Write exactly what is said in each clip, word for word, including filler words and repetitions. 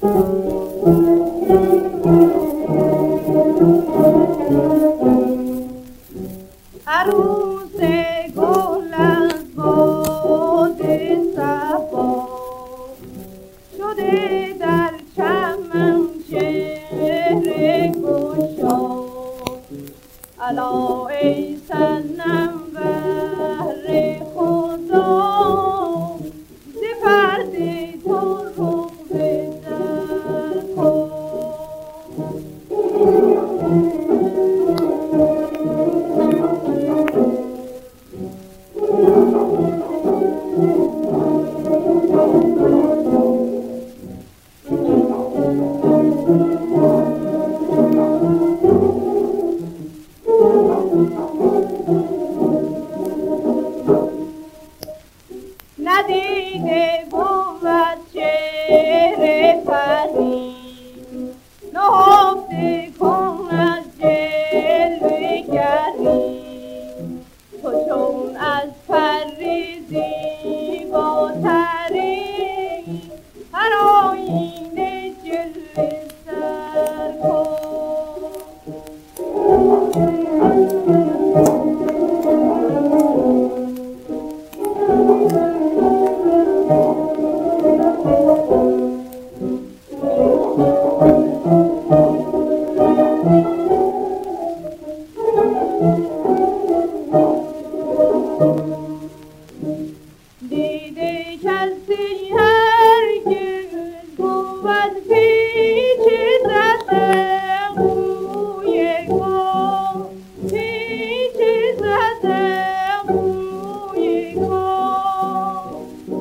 عروس گل از باد صبا شده در چمن چهره گشا. الا ای صنم بهر خدا ز پرده تو رخ بدر کن. ندیده بود چهره پری نهفته کن از جلوه گری. تو چون از پری زیباتری هر آیینه جلوه سر کن. دیده کسی هرگز بود پیچ زده موی گل، پیچ زده موی گل.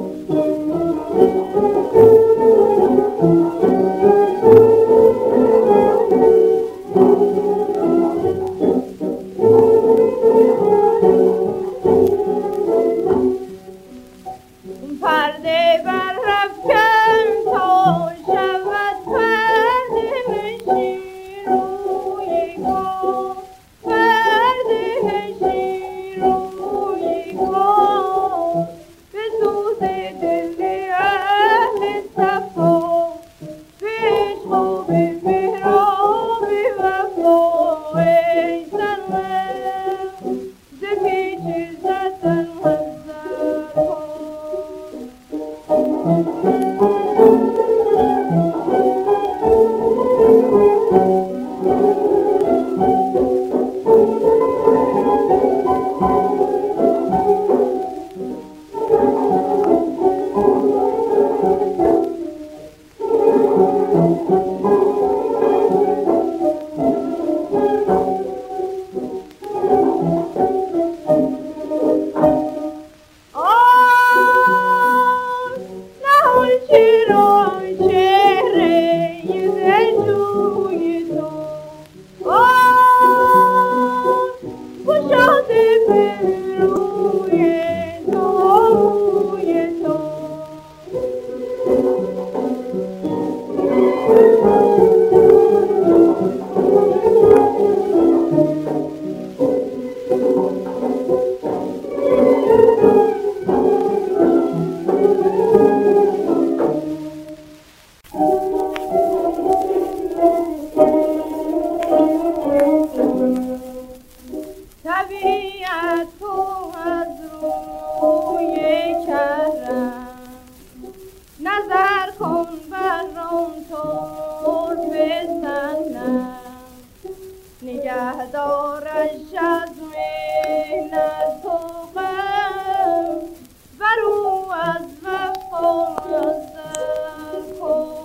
پرده برافکن تا شود پرده نشین روی گل، پرده نشین روی گل. به سوز دل اهل صفا به عشق و به محراب وفا. ای صنم ز پیچ زدن حذر کن. طبیعت تو از روی کرم نظر کن بر آن طرف صنم. نگهدارش از محنت و غم بر او از وفا نظر کن.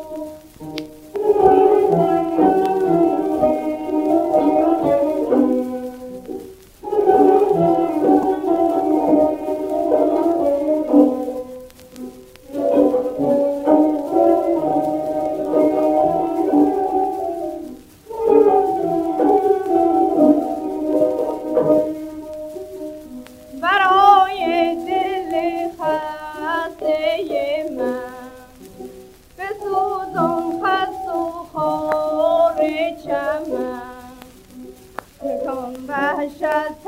برای دل خسته من بسوزان خس و خار چمن. تکان وحشت